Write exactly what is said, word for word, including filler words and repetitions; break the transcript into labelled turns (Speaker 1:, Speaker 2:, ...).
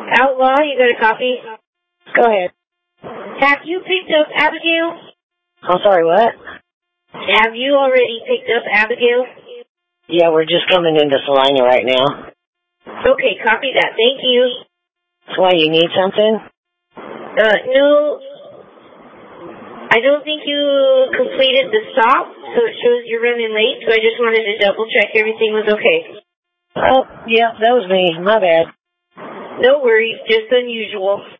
Speaker 1: Outlaw, you got a copy?
Speaker 2: Go ahead.
Speaker 1: Have you picked up Abigail?
Speaker 2: I'm sorry, what?
Speaker 1: Have you already picked up Abigail?
Speaker 2: Yeah, we're just coming into Salina right now.
Speaker 1: Okay, copy that. Thank you.
Speaker 2: Why, you need something?
Speaker 1: Uh, no. I don't think you completed the stop, so it shows you're running late, so I just wanted to double check everything was okay.
Speaker 2: Oh, yeah, that was me. My bad.
Speaker 1: No worries, just unusual.